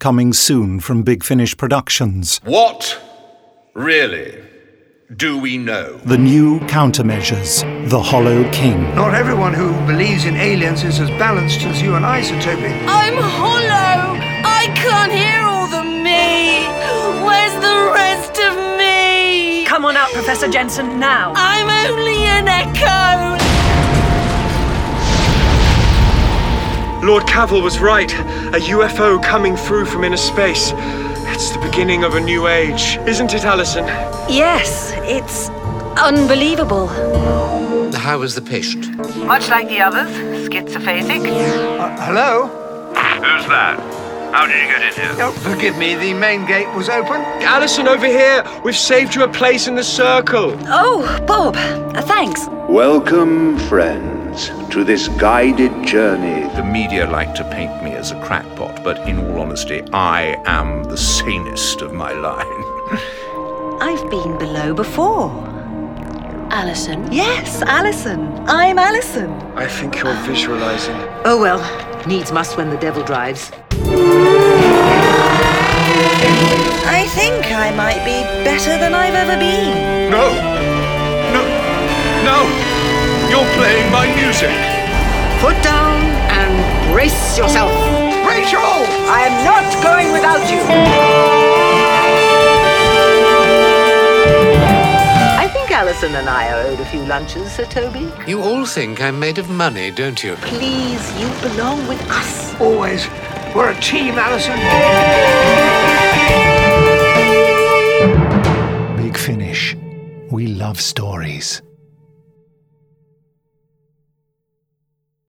coming soon from Big Finish Productions. What, really, do we know? The new countermeasures, The Hollow King. Not everyone who believes in aliens is as balanced as you and I, Sir Toby. I'm hollow! I can't hear all the me! Where's the rest of me? Come on out, Professor Jensen, now! I'm only an echo! Lord Cavil was right. A UFO coming through from inner space. It's the beginning of a new age. Isn't it, Alison? Yes, it's unbelievable. How was the patient? Much like the others, schizophasic. Hello? Who's that? How did you get in here? Oh, forgive me, the main gate was open. Alison, over here. We've saved you a place in the circle. Oh, Bob, thanks. Welcome, friends, to this guided journey. The media like to paint me as a crackpot, but in all honesty, I am the sanest of my line. I've been below before. Alison? Yes, Alison. I'm Alison. I think you're visualizing. Oh well, needs must when the devil drives. I think I might be better than I've ever been. No! You're playing my music! Put down and brace yourself. Rachel! I am not going without you. I think Alison and I are owed a few lunches, Sir Toby. You all think I'm made of money, don't you? Please, you belong with us. Always. We're a team, Alison. Big Finish. We love stories.